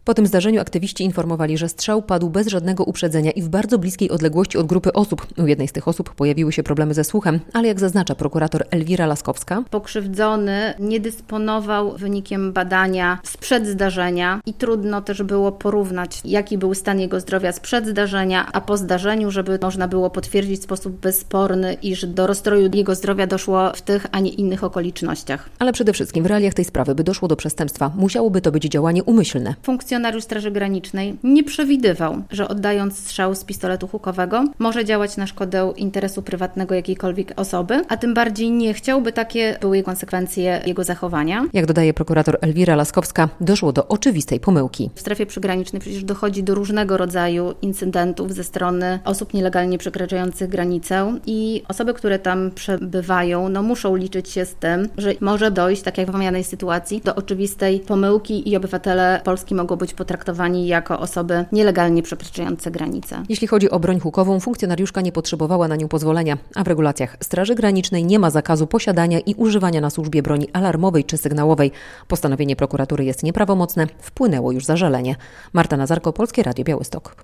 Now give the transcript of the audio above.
Po tym zdarzeniu aktywiści informowali, że strzał padł bez żadnego uprzedzenia i w bardzo bliskiej odległości od grupy osób. U jednej z tych osób pojawiły się problemy ze słuchem, ale jak zaznacza prokurator Elwira Laskowska, pokrzywdzony nie dysponował wynikiem badania sprzed zdarzenia i trudno też było porównać, jaki był stan jego zdrowia sprzed zdarzenia, a po zdarzeniu, żeby można było potwierdzić w sposób bezsporny, iż do rozstroju jego zdrowia doszło w tych, a nie innych okolicznościach. Ale przede wszystkim w realiach tej sprawy, by doszło do przestępstwa, musiałoby to być działanie umyślne. Funkcjonariusz Straży Granicznej nie przewidywał, że oddając strzał z pistoletu hukowego może działać na szkodę interesu prywatnego jakiejkolwiek osoby, a tym bardziej nie chciał, by takie były konsekwencje jego zachowania. Jak dodaje prokurator Elwira Laskowska, doszło do oczywistej pomyłki. W strefie przygranicznej przecież dochodzi do różnego rodzaju incydentów ze strony osób nielegalnie przekraczających granicę i osoby, które tam przebywają, muszą liczyć się z tym, że może dojść, tak jak w omawianej sytuacji, do oczywistej pomyłki i obywatele Polski mogą być potraktowani jako osoby nielegalnie przekraczające granicę. Jeśli chodzi o broń hukową, funkcjonariuszka nie potrzebowała na nią pozwolenia, a w regulacjach Straży Granicznej nie ma zakazu posiadania i używania na służbie broni alarmowej czy sygnałowej. Postanowienie prokuratury jest nieprawomocne, wpłynęło już zażalenie. Marta Nazarko, Polskie Radio Białystok.